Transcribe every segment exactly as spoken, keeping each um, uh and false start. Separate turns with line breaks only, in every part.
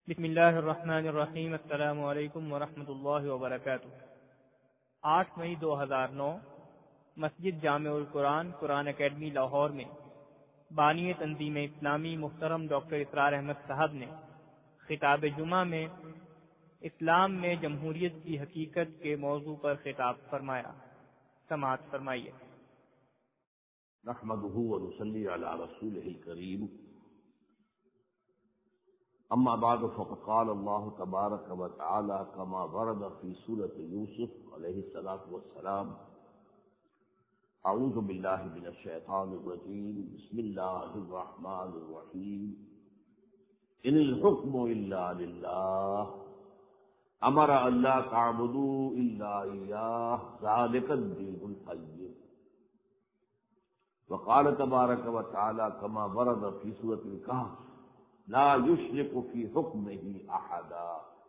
بسم اللہ الرحمن الرحیم۔ السلام علیکم ورحمۃ اللہ وبرکاتہ۔ آٹھ مئی دو ہزار نو مسجد جامع القرآن قرآن اکیڈمی لاہور میں بانی تنظیم اسلامی محترم ڈاکٹر اسرار احمد صاحب نے خطاب جمعہ میں اسلام میں جمہوریت کی حقیقت کے موضوع پر خطاب فرمایا۔ سماعت فرمائیے۔
نحمده ونصلي على رسوله الكريم، اما بعد فقد قال الله تبارك وتعالى كما ورد في سورة يوسف عليه الصلاة والسلام: اعوذ بالله من الشيطان الرجيم، بسم الله الرحمن الرحيم، ان الحكم الا لله امر ان لا تعبدوا الا اياه ذلك الدين القيم. وقال تبارك وتعالى كما ورد في سورة الكهف: لا يشرك في حكمه احدا.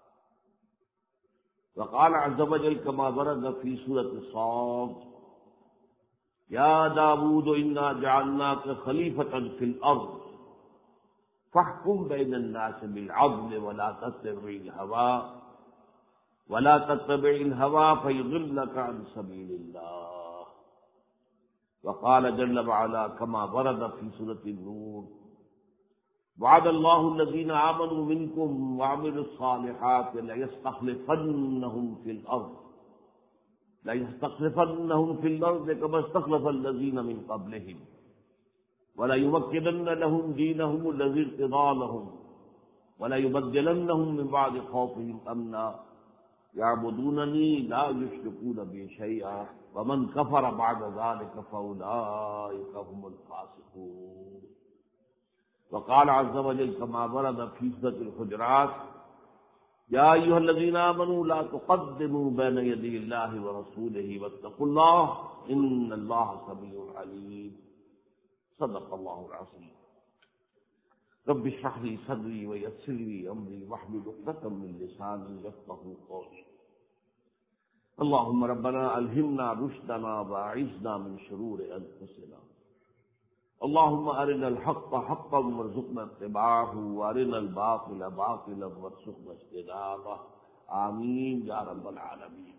وقال عز وجل كما ورد في سورة الصاد: يا داود انا جعلناك خليفة في الارض فاحكم بين الناس بالعدل ولا تتبع الهوى ولا تتبع الهوى فيضلك عن سبيل الله. وقال جل وعلا كما ورد في سورة النور: وعد الله الذين آمنوا منكم وعملوا الصالحات ليستخلفنهم في الأرض ليستخلفنهم في الأرض كما استخلف الذين من قبلهم وليمكنن لهم دينهم الذي ارتضى لهم وليبدلنهم من بعد خوفهم أمنا يعبدونني لا يشركون بي شيئا ومن كفر بعد ذلك فأولئك هم الفاسقون. وقال عز وجل كما ورد في سورة الحجرات: يا أيها الذين آمنوا لا تقدموا بين يدي الله ورسوله واتقوا الله إن الله سميع عليم. صدق الله العظيم. رب اشرح لي صدري ويسر لي أمري واحلل عقدة من لساني يفقهوا قولي. اللهم ربنا ألهمنا رشدنا وأعذنا من شرور أنفسنا. اللهم أرنا الحق حقا وارزقنا اتباعه وأرنا الباطل باطلا وارزقنا اجتنابه. آمین یا رب العالمین۔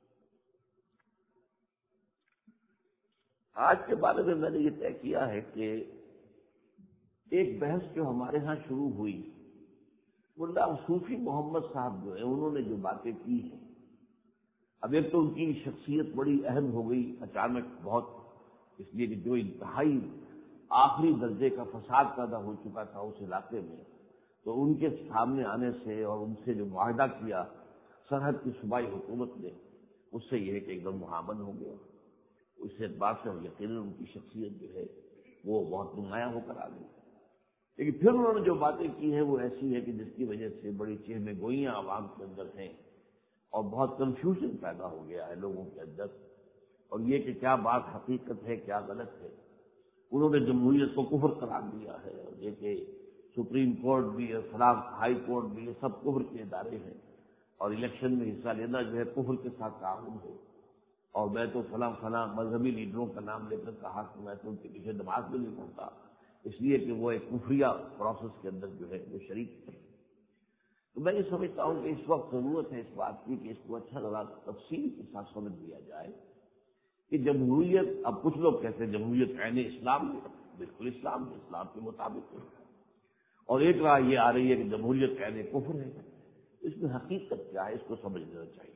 آج کے بارے میں میں نے یہ طے کیا ہے کہ ایک بحث جو ہمارے ہاں شروع ہوئی، ملا صوفی محمد صاحب جو ہیں انہوں نے جو باتیں کی ہیں، اب ایک تو ان کی شخصیت بڑی اہم ہو گئی اچانک بہت، اس لیے کہ جو انتہائی آخری درجے کا فساد پیدا ہو چکا تھا اس علاقے میں، تو ان کے سامنے آنے سے اور ان سے جو معاہدہ کیا سرحد کی صوبائی حکومت نے، اس سے یہ ہے کہ ایک دم محامن ہو گیا۔ اس اعتبار سے یقیناً ان کی شخصیت جو ہے وہ بہت نمایاں ہو کر آ گئی، لیکن پھر انہوں نے جو باتیں کی ہیں وہ ایسی ہے کہ جس کی وجہ سے بڑی چہمے گوئیاں عوام کے اندر ہیں اور بہت کنفیوژن پیدا ہو گیا ہے لوگوں کے اندر، اور یہ کہ کیا بات حقیقت ہے کیا غلط ہے۔ انہوں نے جمہوریت کو کفر قرار دیا ہے، اور یہ کہ سپریم کورٹ بھی اور فلاں ہائی کورٹ بھی یہ سب کفر کے ادارے ہیں، اور الیکشن میں حصہ لینا جو ہے کفر کے ساتھ تعاون ہے، اور میں تو فلاں فلاں مذہبی لیڈروں کا نام لے کر کہا کہ میں تو ان کے پیچھے نماز بھی نہیں پڑھتا، اس لیے کہ وہ ایک کفریہ پروسیس کے اندر جو ہے وہ شریک ہے۔ تو میں یہ سمجھتا ہوں کہ اس وقت ضرورت ہے اس بات کی کہ اس کو اچھا ذرا تفصیل کے ساتھ سمجھ لیا جائے کہ جمہوریت، اب کچھ لوگ کہتے ہیں جمہوریت عین اسلام ہے، بالکل اسلام ہے، اسلام کے مطابق ہے، اور ایک رائے یہ آ رہی ہے کہ جمہوریت عین کفر ہے۔ اس میں حقیقت کیا ہے اس کو سمجھ لینا چاہیے۔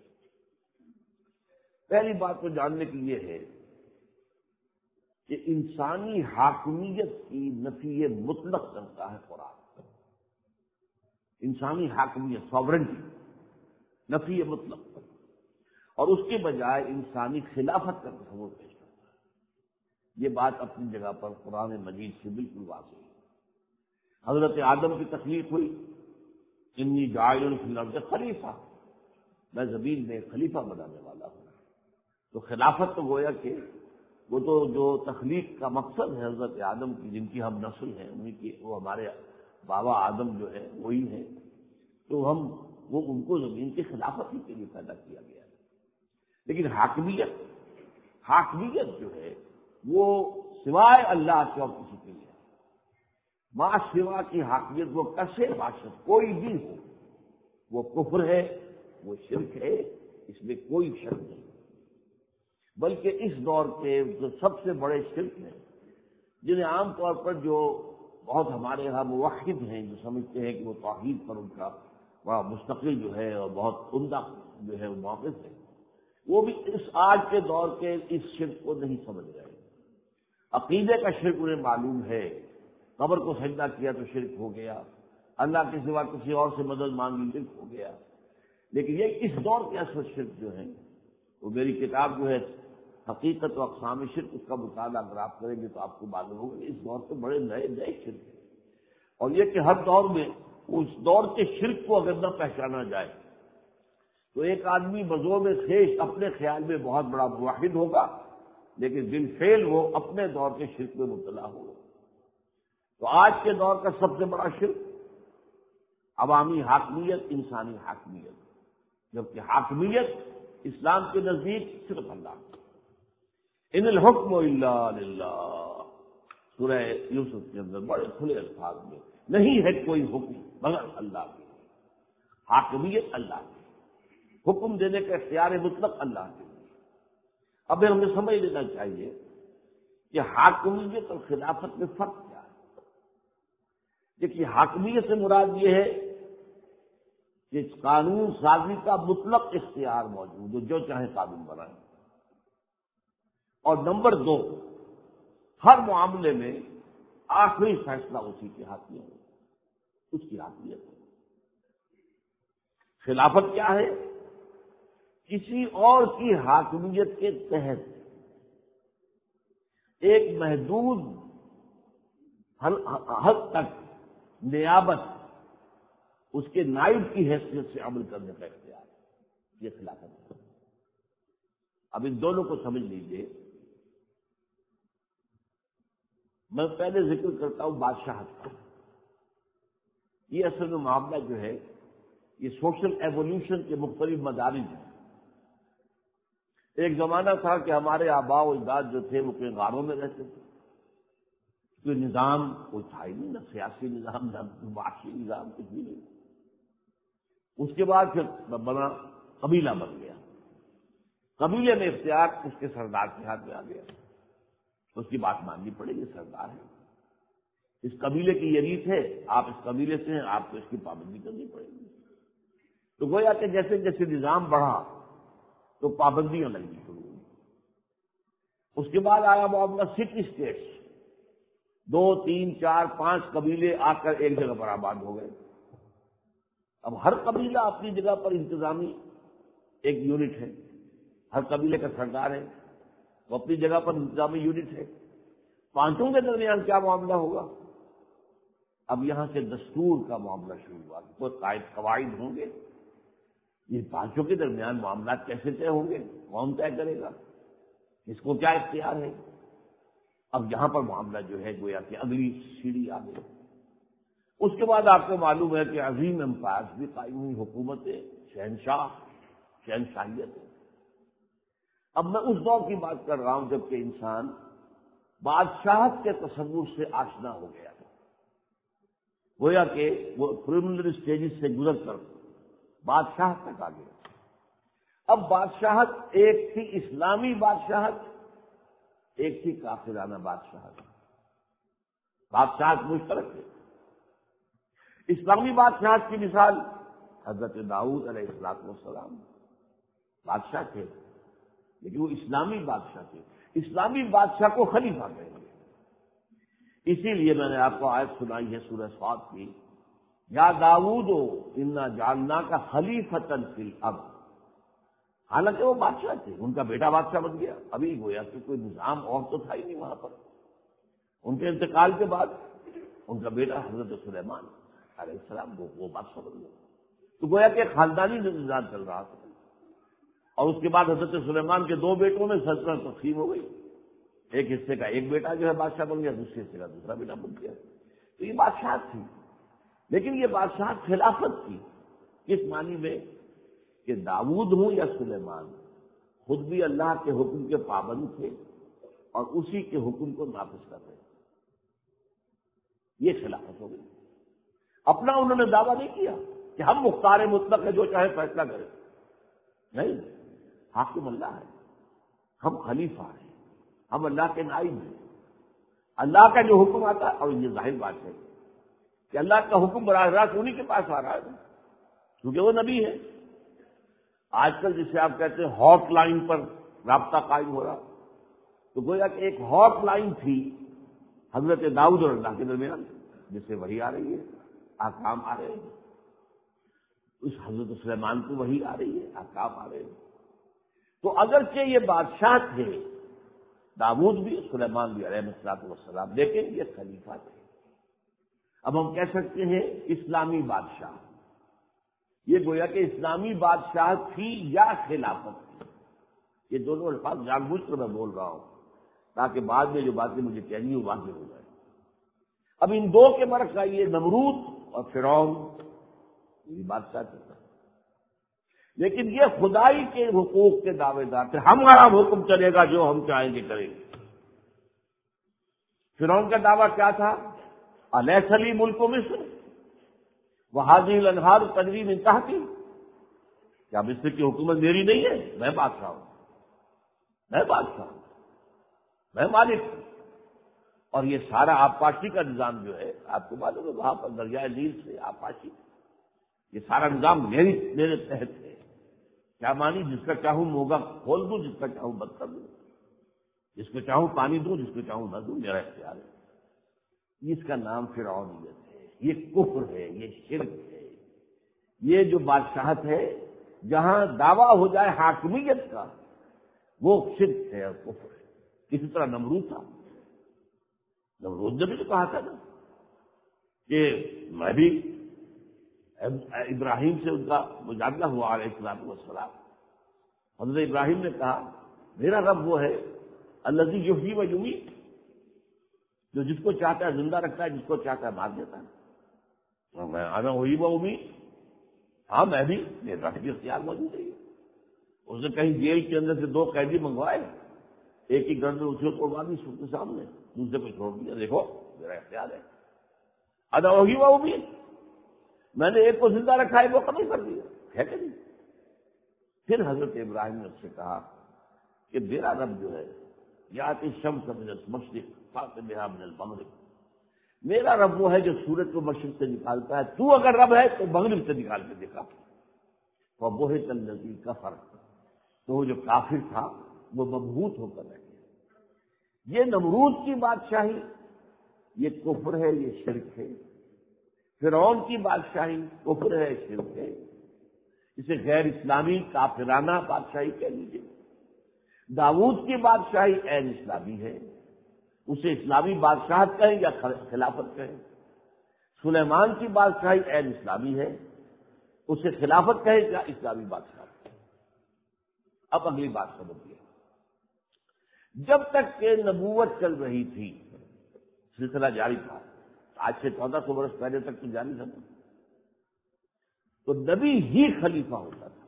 پہلی بات تو جاننے کی یہ ہے کہ انسانی حاکمیت کی نفی مطلق کرتا ہے قرآن، انسانی حاکمیت ساورنٹی نفی مطلق، اور اس کے بجائے انسانی خلافت کا تصور پیش کرتا ہے۔ یہ بات اپنی جگہ پر قرآن مجید سے بالکل واضح ہے۔ حضرت آدم کی تخلیق ہوئی، انی جاعل فی الارض خلیفہ، میں زمین میں خلیفہ بنانے والا ہوں۔ تو خلافت تو گویا کہ وہ تو جو تخلیق کا مقصد ہے حضرت آدم کی، جن کی ہم نسل ہیں، انہیں کی وہ ہمارے بابا آدم جو ہے وہی ہیں، تو ہم وہ ان کو زمین کی خلافت ہی کے لیے پیدا کیا گیا ہے۔ لیکن حاکمیت حاکمیت جو ہے وہ سوائے اللہ کے اور کسی کے لیے، ما سوا کی حاکمیت وہ کیسے باشد کوئی بھی ہو، وہ کفر ہے، وہ شرک ہے، اس میں کوئی شک نہیں۔ بلکہ اس دور کے جو سب سے بڑے شرک ہیں، جنہیں عام طور پر جو بہت ہمارے یہاں موحد ہیں جو سمجھتے ہیں کہ وہ توحید پر ان کا بڑا مستقل جو ہے اور بہت عمدہ جو ہے وہ موقف ہے، وہ بھی اس آج کے دور کے اس شرک کو نہیں سمجھ رہے۔ عقیدے کا شرک انہیں معلوم ہے، قبر کو سجدہ کیا تو شرک ہو گیا، اللہ کے سوا کسی اور سے مدد مانگی شرک ہو گیا۔ لیکن یہ اس دور کے اصل شرک جو ہے وہ میری کتاب جو ہے حقیقت و اقسام شرک، اس کا مطالعہ اگر آپ کریں گے تو آپ کو معلوم ہوگا کہ اس دور کے بڑے نئے نئے شرک ہیں، اور یہ کہ ہر دور میں اس دور کے شرک کو اگر نہ پہچانا جائے تو ایک آدمی بزوم خیش اپنے خیال میں بہت بڑا موحد ہوگا، لیکن بالفعل وہ اپنے دور کے شرک میں مبتلا ہوگا۔ تو آج کے دور کا سب سے بڑا شرک عوامی حاکمیت، انسانی حاکمیت، جبکہ حاکمیت اسلام کے نزدیک صرف اللہ کی۔ ان الحکم الا للہ، سورہ یوسف کے اندر بڑے کھلے الفاظ میں، نہیں ہے کوئی حکم مگر اللہ کی، حاکمیت اللہ کی، حکم دینے کا اختیار مطلق اللہ کے لیے۔ اب ہمیں سمجھ لینا چاہیے کہ حاکمیت اور خلافت میں فرق کیا ہے۔ دیکھیے، حاکمیت سے مراد یہ ہے کہ قانون سازی کا مطلق اختیار موجود ہو، جو چاہے قانون بنائیں، اور نمبر دو، ہر معاملے میں آخری فیصلہ اسی کے ہاتھ میں ہو، اس کی حاکمیت ہے۔ خلافت کیا ہے؟ کسی اور کی حاکمیت کے تحت ایک محدود حد تک نیابت، اس کے نائب کی حیثیت سے عمل کرنے کا اختیار ہے، یہ خلافت ہے۔ اب ان دونوں کو سمجھ لیجیے۔ میں پہلے ذکر کرتا ہوں بادشاہت کا۔ یہ اصل میں معاملہ جو ہے یہ سوشل ایوولوشن کے مختلف مدارج ہیں۔ ایک زمانہ تھا کہ ہمارے آباء و اجداد جو تھے وہ کئی غاروں میں رہتے تھے، کوئی نظام کوئی تھا ہی نہیں، نہ سیاسی نظام نہ معاشی نظام، کچھ بھی نہیں۔ اس کے بعد پھر بنا قبیلہ بن گیا، قبیلے میں اختیار اس کے سردار کے ہاتھ میں آ گیا، اس کی بات ماننی پڑے گی، سردار ہے، اس قبیلے کی یہ ریت ہے، آپ اس قبیلے سے ہیں، آپ کو اس کی پابندی کرنی پڑے گی۔ تو گویا کہ جیسے جیسے نظام بڑھا تو پابندیاں لگنی شروع ہوئی۔ اس کے بعد آیا معاملہ سٹی اسٹیٹس، دو تین چار پانچ قبیلے آ کر ایک جگہ پر آباد ہو گئے۔ اب ہر قبیلہ اپنی جگہ پر انتظامی ایک یونٹ ہے، ہر قبیلے کا سردار ہے، وہ اپنی جگہ پر انتظامی یونٹ ہے۔ پانچوں کے درمیان کیا معاملہ ہوگا؟ اب یہاں سے دستور کا معاملہ شروع ہوا، کوئی قائد قواعد ہوں گے، یہ پانچوں کے درمیان معاملات کیسے طے ہوں گے، کون طے کرے گا، اس کو کیا اختیار ہے۔ اب یہاں پر معاملہ جو ہے گویا کہ اگلی سیڑھی آ گئی۔ اس کے بعد آپ کو معلوم ہے کہ عظیم امپائرز بھی قائم ہوئی، حکومتیں، شہنشاہ، شہنشاہیت ہے۔ اب میں اس دور کی بات کر رہا ہوں جب کہ انسان بادشاہت کے تصور سے آشنا ہو گیا تھا، گویا کہ وہ پریلیمنری سٹیجز سے گزر کر بادشاہت تک آ گیا۔ اب بادشاہت ایک تھی اسلامی بادشاہت، ایک تھی کافرانہ بادشاہت۔ بادشاہت مشترک ہے۔ اسلامی بادشاہت کی مثال حضرت داؤد علیہ الصلوۃ والسلام، بادشاہ تھے لیکن وہ اسلامی بادشاہ تھے۔ اسلامی بادشاہ کو خلیفہ کہیں گے۔ اسی لیے میں نے آپ کو آیت سنائی ہے سورہ صاد کی، یا داؤد انا جعلناک خلیفۃ فی الارض۔ حالانکہ وہ بادشاہ تھے، ان کا بیٹا بادشاہ بن گیا، ابھی گویا کہ کوئی نظام اور تو تھا ہی نہیں وہاں پر۔ ان کے انتقال کے بعد ان کا بیٹا حضرت سلیمان علیہ السلام وہ وہ بادشاہ بن گیا، تو گویا کہ خاندانی نظام چل رہا تھا۔ اور اس کے بعد حضرت سلیمان کے دو بیٹوں میں سلطنت تقسیم ہو گئی، ایک حصے کا ایک بیٹا جو ہے بادشاہ بن گیا، دوسرے حصے کا دوسرا بیٹا بن گیا۔ تو یہ بادشاہت تھی، لیکن یہ بادشاہت خلافت تھی، کس معنی میں کہ داؤد ہوں یا سلیمان خود بھی اللہ کے حکم کے پابند تھے اور اسی کے حکم کو نافذ کر رہے، یہ خلافت ہو گئی۔ اپنا انہوں نے دعویٰ نہیں کیا، کہ ہم مختار مطلق ہے، جو چاہے فیصلہ کرے. نہیں، حاکم اللہ ہے، ہم خلیفہ ہیں، ہم اللہ کے نائب ہیں. اللہ کا جو حکم آتا ہے، اور یہ ظاہر بات ہے کہ اللہ کا حکم براہ راست انہی کے پاس آ رہا ہے کیونکہ وہ نبی ہے. آج کل جسے آپ کہتے ہیں ہاٹ لائن پر رابطہ قائم ہو رہا، تو گویا کہ ایک ہاٹ لائن تھی حضرت داؤد اور اللہ کے درمیان، جس سے وحی آ رہی ہے، احکام آ رہے ہیں. اس حضرت سلیمان کو وحی آ رہی ہے، احکام آ رہے ہیں. تو اگرچہ یہ بادشاہ تھے، داؤد بھی سلیمان بھی علیہ الصلوۃ والسلام، لیکن یہ خلیفہ تھے. اب ہم کہہ سکتے ہیں اسلامی بادشاہ. یہ گویا کہ اسلامی بادشاہ تھی یا خلافت تھی. یہ دونوں الفاظ جان بوجھ کر میں بول رہا ہوں تاکہ بعد میں جو باتیں مجھے کہنی ہو واضح ہو جائے. اب ان دو کے برعکس آئیے، نمرود اور فرعون، یہ بادشاہ تھے، لیکن یہ خدائی کے حقوق کے دعوے دار تھے. ہمارا حکم چلے گا، جو ہم چاہیں گے کریں گے. فرعون کا دعویٰ کیا تھا؟ الیس لی ملک مصر وہذہ الانہار تجری من تحتی، کیا مصر کی حکومت میری نہیں ہے؟ میں بادشاہ ہوں، میں بادشاہ ہوں، میں مالک ہوں. اور یہ سارا آبپاشی کا نظام جو ہے، آپ کو معلوم ہے وہاں پر دریائے نیل سے آبپاشی، یہ سارا نظام میری میرے تحت ہے. کیا مانی؟ جس کا چاہوں موگا کھول دوں، جس کا چاہوں بند کر دوں، جس کو چاہوں پانی دوں، جس کو چاہوں نہ دوں، میرا اختیار ہے. اس کا نام فرعونیت ہے، یہ کفر ہے، یہ شرک ہے. یہ جو بادشاہت ہے جہاں دعویٰ ہو جائے حاکمیت کا، وہ شرک ہے اور کفر ہے. اسی طرح نمرود تھا. نمرود نے بھی تو کہا تھا نا کہ میں بھی ابراہیم سے ان کا مجادلہ ہوا علیہ الصلوۃ والسلام. حضرت ابراہیم نے کہا میرا رب وہ ہے الذی یحیی و یمیت، جو جس کو چاہتا ہے زندہ رکھتا ہے، جس کو چاہتا ہے مار دیتا ہے. تو میں انا احیی و امیت، ہاں میں بھی، میرا بھی اختیار موجود ہے. اس نے کہیں جیل کے اندر سے دو قیدی منگوائے، ایک ہی گردن اٹھے توڑوا دی سب کے سامنے، دوسرے کو چھوڑ دیا، دیکھو میرا اختیار ہے. انا احیی و امیت، میں نے ایک کو زندہ رکھا ہے، وہ ختم کر دیا، ہے کہ نہیں؟ پھر حضرت ابراہیم نے اس سے کہا کہ میرا رب جو ہے یاتی الشمس من المشرق فأتی بہا من المغرب، میرا رب وہ ہے جو سورج کو مشرق سے نکالتا ہے، تو اگر رب ہے تو مغرب سے نکال کے دکھا. فبہت الذی کفر، تو وہ جو کافر تھا وہ مبہوت ہو کر رہ گیا. یہ نمرود کی بادشاہی، یہ کفر ہے، یہ شرک ہے. فرعون کی بادشاہی کفر ہے، شرک ہے. اسے غیر اسلامی کافرانہ بادشاہی کہہ لیجیے. داؤد کی بادشاہی عین اسلامی ہے، اسے اسلامی بادشاہت کہیں یا خلافت کہیں. سلیمان کی بادشاہی عین اسلامی ہے، اسے خلافت کہیں یا اسلامی بادشاہت کہیں. اب اگلی بات سمجھیے. جب تک کہ نبوت چل رہی تھی، سلسلہ جاری تھا، آج سے چودہ سو برس پہلے تک تو جاری تھا، تو نبی ہی خلیفہ ہوتا تھا.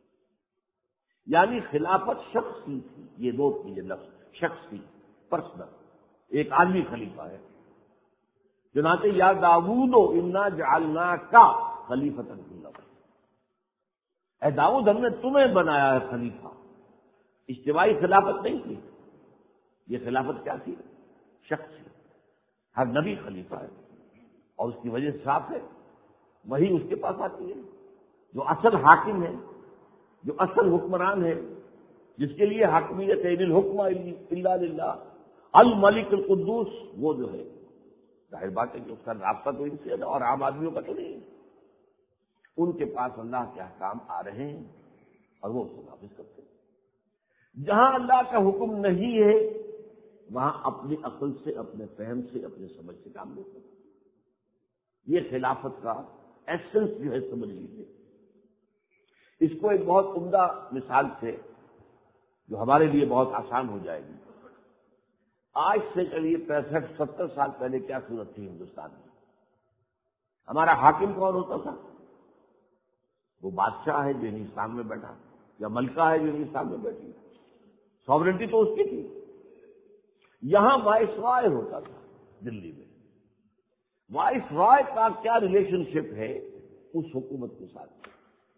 یعنی خلافت شخصی تھی. یہ دو تھی، یہ لفظ شخصی، پرسنل، ایک عالمی خلیفہ ہے. چنانچہ یا داؤد انا جعلناک خلیفۃ فی الارض، اے داؤد ہم نے تمہیں بنایا ہے خلیفہ. اجتماعی خلافت نہیں تھی. یہ خلافت کیا تھی؟ شخصی. ہر نبی خلیفہ ہے، اور اس کی وجہ صاف ہے، وہی اس کے پاس آتی ہے جو اصل حاکم ہے، جو اصل حکمران ہے، جس کے لیے حاکمیت ہے. ان الحکم الا للہ الملک القدوس. وہ جو ہے ظاہر بات ہے کہ اس کا رابطہ تو ان سے ہے اور عام آدمیوں کا تو نہیں ہے. ان کے پاس اللہ کے احکام آ رہے ہیں اور وہ اس کو نافذ کرتے ہیں. جہاں اللہ کا حکم نہیں ہے وہاں اپنی عقل سے، اپنے فہم سے، اپنے سمجھ سے کام لیتے ہیں. یہ خلافت کا ایسنس جو ہے سمجھ لیجیے. اس کو ایک بہت عمدہ مثال سے جو ہمارے لیے بہت آسان ہو جائے گی. آج سے چلیے پینسٹھ ستر سال پہلے کیا صورت تھی ہندوستان میں؟ ہمارا حاکم کون ہوتا تھا؟ وہ بادشاہ ہے جو ہندوستان میں بیٹھا، یا ملکہ ہے جو ہندوستان میں بیٹھی. ساورنٹی تو اس کی تھی. یہاں وائس رائے ہوتا تھا دلی میں. وائس رائے کا کیا ریلیشن شپ ہے اس حکومت کے ساتھ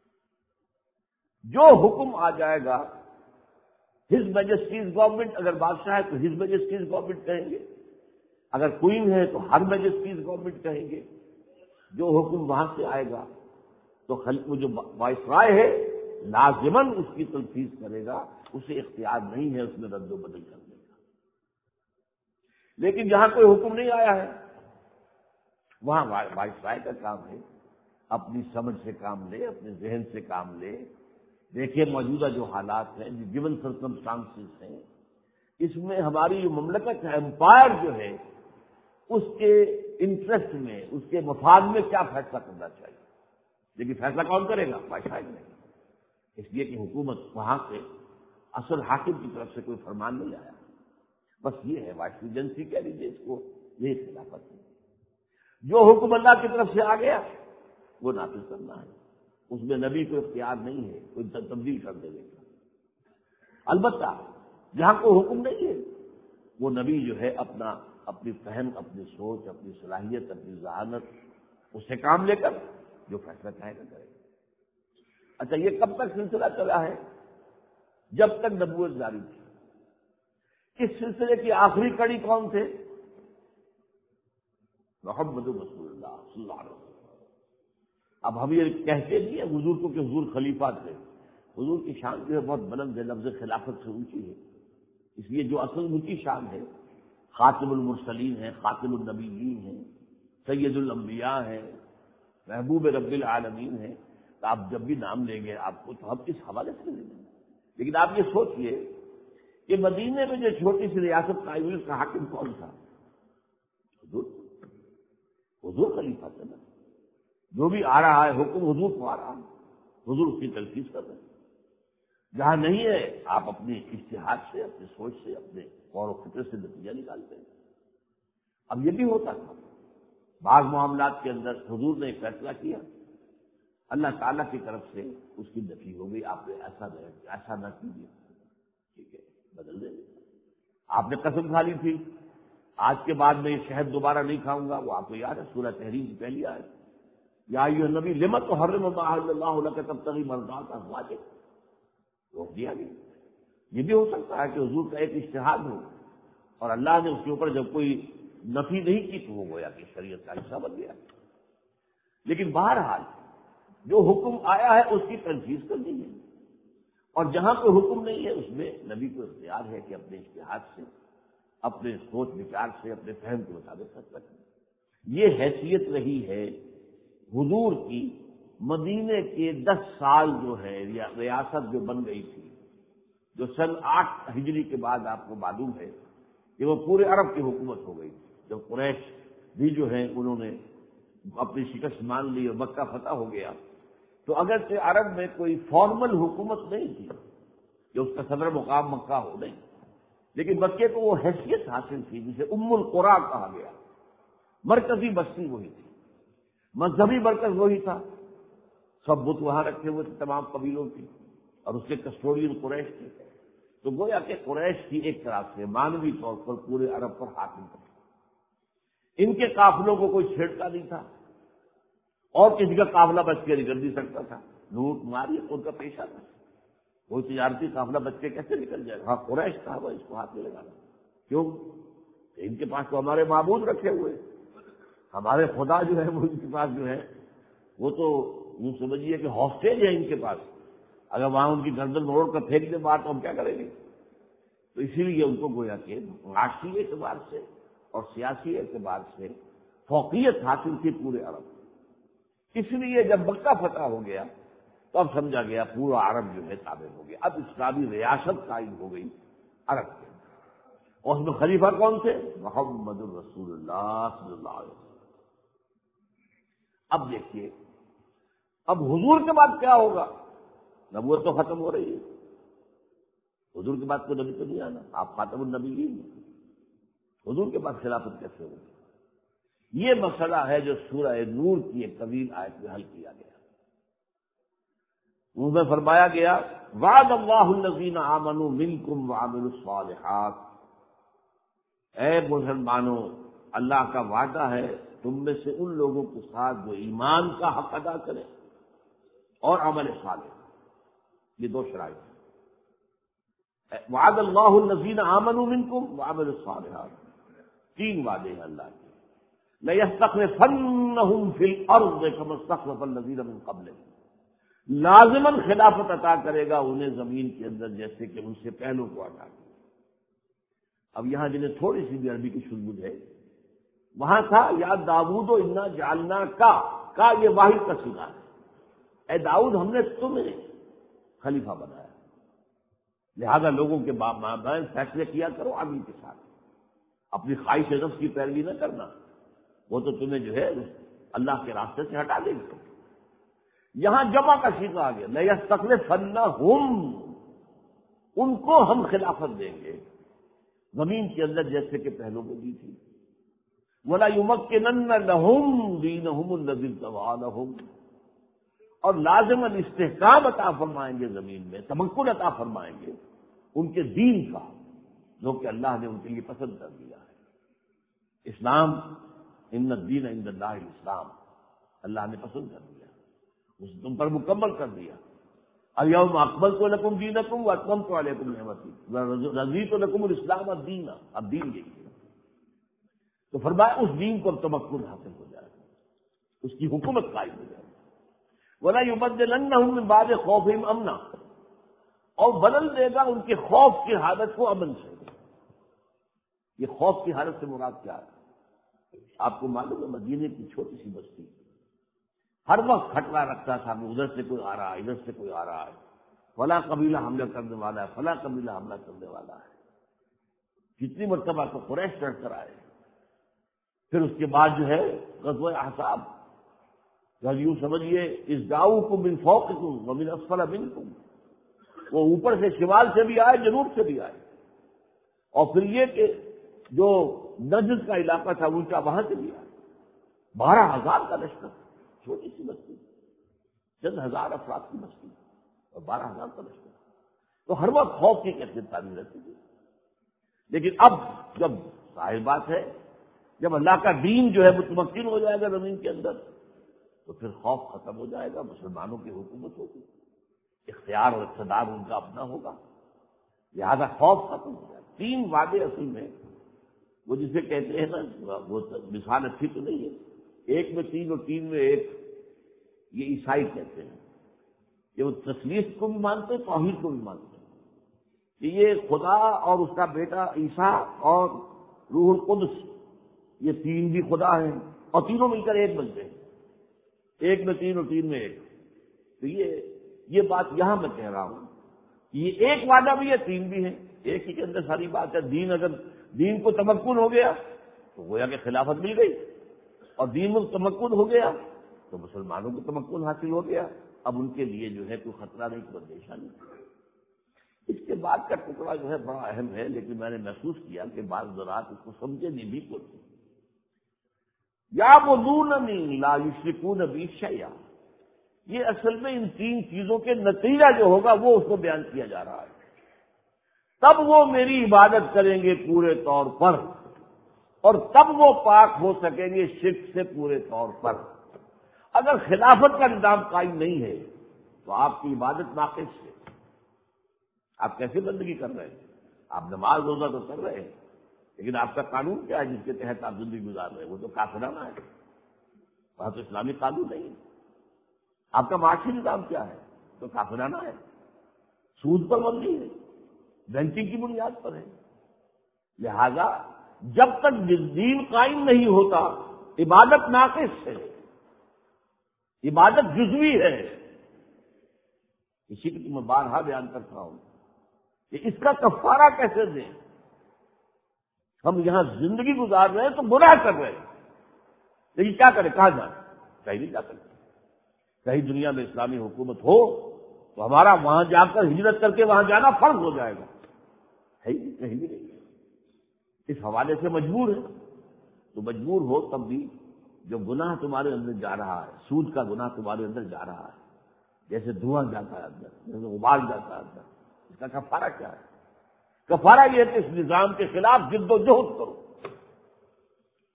جو حکم آ جائے گا، ہز میجسٹیز گورنمنٹ، اگر بادشاہ ہے تو ہز میجسٹیز گورنمنٹ کہیں گے، اگر کوئین ہے تو ہر میجسٹیز گورنمنٹ کہیں گے. جو حکم وہاں سے آئے گا تو وہ جو وائسرائے ہے لازماً اس کی تنفیذ کرے گا، اسے اختیار نہیں ہے اس میں رد و بدل کرنے کا. لیکن جہاں کوئی حکم نہیں آیا ہے وہاں وائسرائے کا کام ہے اپنی سمجھ سے کام لے، اپنے ذہن سے کام لے، دیکھیں موجودہ جو حالات ہیں، جو گیون سرکمسٹانسز ہیں، اس میں ہماری جو مملکت ہے، امپائر جو ہے، اس کے انٹرسٹ میں، اس کے مفاد میں کیا فیصلہ کرنا چاہیے. لیکن فیصلہ کون کرے گا؟ وائسرائے نہیں. اس لیے کہ حکومت وہاں سے اصل حاکم کی طرف سے کوئی فرمان نہیں آیا. بس یہ ہے وائسریجنسی کہہ لیجیے اس کو، یہ خلافت ہے. جو حکم اللہ کی طرف سے آ گیا وہ نافذ کرنا ہے، اس میں نبی کو اختیار نہیں ہے کوئی تبدیل کر دینے کا. البتہ جہاں کوئی حکم نہیں ہے وہ نبی جو ہے اپنا اپنی فہم، اپنی سوچ، اپنی صلاحیت، اپنی ذہانت، اس سے کام لے کر جو فیصلہ چاہے گا کرے گا. اچھا، یہ کب تک سلسلہ چلا ہے؟ جب تک نبوت جاری تھی. اس سلسلے کی آخری کڑی کون تھے؟ محمد رسول اللہ صلی اللہ علیہ وسلم. اب ہم یہ کہتے نہیں ہیں حضور کو کہ حضور خلیفہ تھے. حضور کی شان جو ہے بہت بلند ہے، لفظ خلافت سے اونچی ہے. اس لیے جو اصل ان کی شان ہے، خاتم المرسلین ہیں، خاتم النبیین ہیں، سید الانبیاء ہیں، محبوب رب العالمین ہیں. تو آپ جب بھی نام لیں گے آپ کو تو ہم اس حوالے سے لیں گے. لیکن آپ یہ سوچئے کہ مدینے میں جو چھوٹی سی ریاست قائم ہوئی اس کا حاکم کون تھا؟ حضور. حضور خلیفہ تھا نا. جو بھی آ رہا ہے حکم حضور کو آ رہا ہے، حضور اس کی تنفیذ کر رہے ہیں. جہاں نہیں ہے آپ اپنے اجتہاد سے، اپنی سوچ سے، اپنے غور و فکر سے نتیجہ نکالتے ہیں. اب یہ بھی ہوتا تھا بعض معاملات کے اندر حضور نے ایک فیصلہ کیا، اللہ تعالیٰ کی طرف سے اس کی نفی ہو گئی، آپ نے ایسا ایسا نہ کیجیے، ٹھیک ہے بدل دیں. آپ نے قسم کھا لی تھی آج کے بعد میں یہ شہد دوبارہ نہیں کھاؤں گا، وہ آپ کو یاد ہے سورہ تحریم کی پہلی آیت، یا ایھا النبی لم تحرم ما احل اللہ لک تبتغی مرضات ازواجک، روک دیا گیا. یہ بھی ہو سکتا ہے کہ حضور کا ایک اجتہاد ہو اور اللہ نے اس کے اوپر جب کوئی نفی نہیں کی تو وہ گویا کہ شریعت کا حصہ بن گیا. لیکن بہرحال جو حکم آیا ہے اس کی تنفیذ کرنی ہے، اور جہاں کوئی حکم نہیں ہے اس میں نبی کو اختیار ہے کہ اپنے اجتہاد سے، اپنے سوچ وچار سے، اپنے فہم کے مطابق فیصلہ کریں. یہ حیثیت رہی ہے حضور کی مدینے کے دس سال جو ہے ریاست جو بن گئی تھی، جو سن آٹھ ہجری کے بعد آپ کو معلوم ہے کہ وہ پورے عرب کی حکومت ہو گئی. جب قریش بھی جو ہیں انہوں نے اپنی شکست مان لی اور مکہ فتح ہو گیا، تو اگرچہ عرب میں کوئی فارمل حکومت نہیں تھی کہ اس کا صدر مقام مکہ ہو نہیں، لیکن مکے کو وہ حیثیت حاصل تھی جسے ام القریٰ کہا گیا. مرکزی بستی وہی تھی، مذہبی مرکز وہی تھا، سب بت وہاں رکھے ہوئے تھے تمام قبیلوں کی، اور اس کے کسٹوڈین قریش تھے. تو گویا کہ قریش کی ایک طرح سے مانوی طور پر پورے عرب پر حاکم تھا. ان کے قافلوں کو کوئی چھیڑتا نہیں تھا، اور کسی کا قافلہ بچ کے نکل نہیں سکتا تھا. لوٹ ماری ان کا پیشہ تھا، کوئی تجارتی قافلہ بچ کے کیسے نکل جائے گا؟ ہاں قریش تھا وہ اس کو ہاتھ میں لگانا. کیوں؟ ان کے پاس تو ہمارے معبود رکھے ہوئے، ہمارے خدا جو ہے وہ ان کے پاس جو ہے وہ تو یوں سمجھیے کہ ہاسٹیج ہے ان کے پاس. اگر وہاں ان کی گردن موڑ کر پھینک دے باہر تو ہم کیا کریں گے؟ تو اسی لیے ان کو گویا کہ معاشی اعتبار سے اور سیاسی اعتبار سے فوقیت حاصل تھی پورے عرب. اس لیے جب مکہ فتح ہو گیا تو اب سمجھا گیا پورا عرب جو ہے تابع ہو گیا. اب اسلامی ریاست قائم ہو گئی عرب کے، اور اس میں خلیفہ کون تھے؟ محمد الرسول اللہ صلی اللہ علیہ وسلم. اب دیکھیے اب حضور کے بعد کیا ہوگا؟ نبوت تو ختم ہو رہی ہے، حضور کے بعد کوئی نبی تو نہیں آنا، آپ خاتم النبیین ہیں. حضور کے بعد خلافت کیسے ہوگی؟ یہ مسئلہ ہے جو سورہ نور کی ایک طویل آیت میں حل کیا گیا. ان میں فرمایا گیا وعد اللہ الذین آمنوا منکم وعملوا الصالحات، اے مسلمانوں اللہ کا وعدہ ہے تم میں سے ان لوگوں کے ساتھ جو ایمان کا حق ادا کرے اور عمل صالح، یہ دو شرائط ہیں۔ وعد اللہ الذین آمنوا منکم وعملوا الصالحات، تین وعدے ہیں اللہ کے۔ لَيَسْتَخْلِفَنَّهُمْ فِي الْأَرْضِ كَمَا اسْتَخْلَفَ الَّذِينَ مِن قَبْلِهِمْ، لازماً خلافت عطا کرے گا انہیں زمین کے اندر جیسے کہ ان سے پہلوں کو عطا کیا۔ اب یہاں جنہیں تھوڑی سی بھی عربی کی سمجھ ہے، وہاں تھا یا داؤد انا جعلنا کا کا یہ واحد کا صیغہ ہے، اے داؤد ہم نے تمہیں خلیفہ بنایا، لہذا لوگوں کے مابین فیصلے کیا کرو عدل کے ساتھ، اپنی خواہش نفس کی پیروی نہ کرنا، وہ تو تمہیں جو ہے اللہ کے راستے سے ہٹا دیں گے۔ یہاں جمع کا صیغہ آ گیا، لَيَسْتَخْلِفَنَّهُمْ، ان کو ہم خلافت دیں گے زمین کے اندر جیسے کہ پہلوں کو دی تھی۔ وَلَا يُمَكِّنَنَّ لَهُمْ دِينَهُمُ الَّذِي ارْتَضَىٰ لَهُمْ، اور لازماً استحکام عطا فرمائیں گے زمین میں، تمکن عطا فرمائیں گے ان کے دین کا جو کہ اللہ نے ان کے لیے پسند کر دیا ہے۔ اسلام، ان الدین عند اللہ الاسلام، اللہ نے پسند کر دیا، اس تم پر مکمل کر دیا۔ الیوم اکملت لکم دینکم واتممت علیکم نعمتی ورضیت لکم الاسلام دینا، اب دین یہی ہے۔ تو فرمایا اس دین کو تمکن حاصل ہو جائے گا، اس کی حکومت قائم ہو جائے گی۔ وَلَا يُبَدِّلَنَّهُم مِّن بَعْدِ خَوْفِهِمْ أَمْنًا، اور بدل دے گا ان کے خوف کی حالت کو امن سے۔ یہ خوف کی حالت سے مراد کیا ہے؟ آپ کو معلوم ہے مدینے کی چھوٹی سی بستی ہر وقت خطرہ رکھتا تھا کہ ادھر سے کوئی آ رہا ہے، ادھر سے کوئی آ رہا ہے، فلاں قبیلہ حملہ کرنے والا ہے، فلاں قبیلہ حملہ کرنے والا ہے۔ کتنی مرتبہ تو قریش چڑھ کر آئے، پھر اس کے بعد جو ہے غزوہ احزاب، یوں سمجھیے اس داؤ کو من فوقکم ومن اسفل منکم، وہ اوپر سے شمال سے بھی آئے، جنوب سے بھی آئے، اور پھر یہ کہ جو نجد کا علاقہ تھا اونچا وہاں سے بھی آئے۔ بارہ ہزار کا لشکر، چھوٹی سی بستی، چند ہزار افراد کی بستی اور بارہ ہزار کا لشکر، تو ہر وقت خوف کی کیفیت تعمیر رہتی تھی۔ لیکن اب جب ظاہر بات ہے جب اللہ کا دین جو ہے متمکن ہو جائے گا زمین کے اندر تو پھر خوف ختم ہو جائے گا، مسلمانوں کی حکومت ہوگی، اختیار اور اقتدار ان کا اپنا ہوگا، لہذا خوف ختم ہو جائے گا۔ تین وعدے اصل میں وہ جسے کہتے ہیں نا، وہ مثال اچھی تو نہیں ہے، ایک میں تین اور تین میں ایک، یہ عیسائی کہتے ہیں کہ وہ تثلیث کو بھی مانتے ہیں، توحید کو بھی مانتے ہیں کہ یہ خدا اور اس کا بیٹا عیسیٰ اور روح القدس یہ تین بھی خدا ہیں اور تینوں مل کر ایک بنتے ہیں، ایک میں تین اور تین میں ایک۔ تو یہ یہ بات یہاں میں کہہ رہا ہوں کہ یہ ایک وعدہ بھی ہے، تین بھی ہیں، ایک ہی کے اندر ساری بات ہے۔ دین اگر دین کو تمکن ہو گیا تو گویا کہ خلافت مل گئی، اور دین میں تمکن ہو گیا تو مسلمانوں کو تمکن حاصل ہو گیا۔ اب ان کے لیے جو ہے کوئی خطرہ نہیں، کوئی اندیشہ نہیں۔ اس کے بعد کا ٹکڑا جو ہے بڑا اہم ہے، لیکن میں نے محسوس کیا کہ بعض ذرات اس کو سمجھے نہیں بھی کوئی۔ یعبدوننی لا یشرکون بی شیئا، یہ اصل میں ان تین چیزوں کے نتیجہ جو ہوگا وہ اس کو بیان کیا جا رہا ہے۔ تب وہ میری عبادت کریں گے پورے طور پر، اور تب وہ پاک ہو سکیں گے شرک سے پورے طور پر۔ اگر خلافت کا نظام قائم نہیں ہے تو آپ کی عبادت ناقص ہے۔ آپ کیسے بندگی کر رہے ہیں؟ آپ نماز روزہ تو کر رہے ہیں، لیکن آپ کا قانون کیا ہے جس کے تحت آپ زندگی گزار رہے ہیں؟ وہ تو کافرانہ ہے، وہاں تو اسلامی قانون نہیں ہے۔ آپ کا معاشی نظام کیا ہے؟ تو کافرانہ ہے، سود پر مبنی ہے، بینکنگ کی بنیاد پر ہے۔ لہذا جب تک دین قائم نہیں ہوتا عبادت ناقص ہے، عبادت جزوی ہے۔ اسی کی میں بارہا بیان کرتا ہوں کہ اس کا کفارہ کیسے دیں؟ ہم یہاں زندگی گزار رہے ہیں تو گناہ کر رہے ہیں، لیکن کیا کریں؟ کہاں جائیں؟ کہیں نہیں جا سکتے۔ کہیں دنیا میں اسلامی حکومت ہو تو ہمارا وہاں جا کر ہجرت کر کے وہاں جانا فرض ہو جائے گا، ہے ہی کہیں بھی نہیں ہے۔ اس حوالے سے مجبور ہے، تو مجبور ہو تب بھی جو گناہ تمہارے اندر جا رہا ہے، سود کا گناہ تمہارے اندر جا رہا ہے، جیسے دھواں جاتا ہے اندر، جیسے غبار جاتا ہے اندر، اس کا کفارہ کیا ہے؟ کفارہ یہ ہے کہ اس نظام کے خلاف جد و جہد کرو